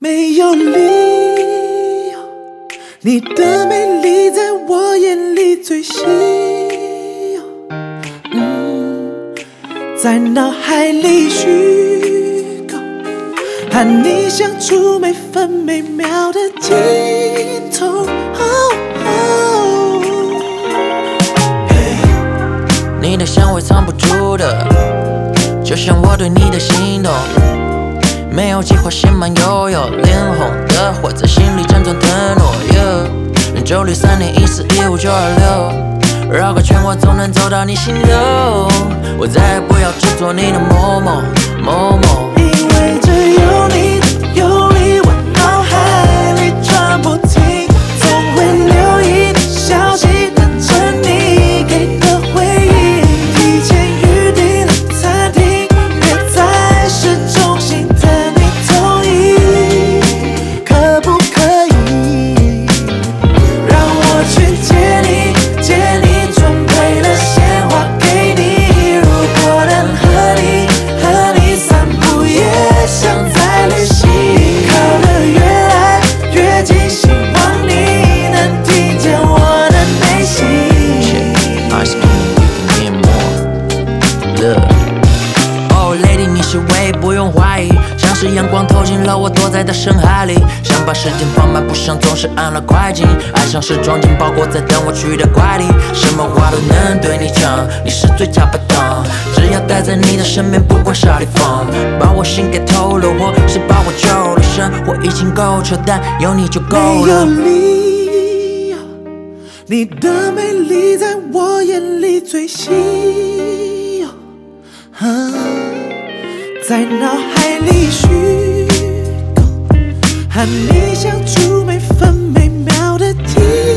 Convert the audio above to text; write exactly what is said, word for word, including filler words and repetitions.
没有理由，你的美丽在我眼里最稀有，嗯，在脑海里虚构，和你相处每分每秒的镜头。哦哦 hey, 你的香味藏不住的，就像我对你的心动。没有计划，心慢悠悠，脸红的火在心里辗转腾挪。人周率三点一四一五九二六，绕个圈我总能走到你心头。我再也不要只做你的某某某某， 因为只有你的有理，我脑海里转不停，总会留意的消息，等着你给的回应。提前预定了餐厅，别在市中心等你同意，可不可以让我去接你？接你准备了鲜花给你，如果能和你和你散步，也像在旅行。靠得越来越近，希望你能听见我的内心。 Ice cream, you can get more. Look, oh lady， 你是唯一，不用怀疑，像是阳光透进了我躲在的深海里，想把时间放慢，不想总是按了快进，爱像是装进包裹在等我去的快递，什么话都能对你讲，你是最佳拍档，只要待在你的身边，不管啥地方，把我心给透了，或是把我救了，生活已经够糗，但有你就够没有了。 理由，你的美丽在我眼里最稀有，啊，在脑海里虚构，和你相处每分每秒的记忆。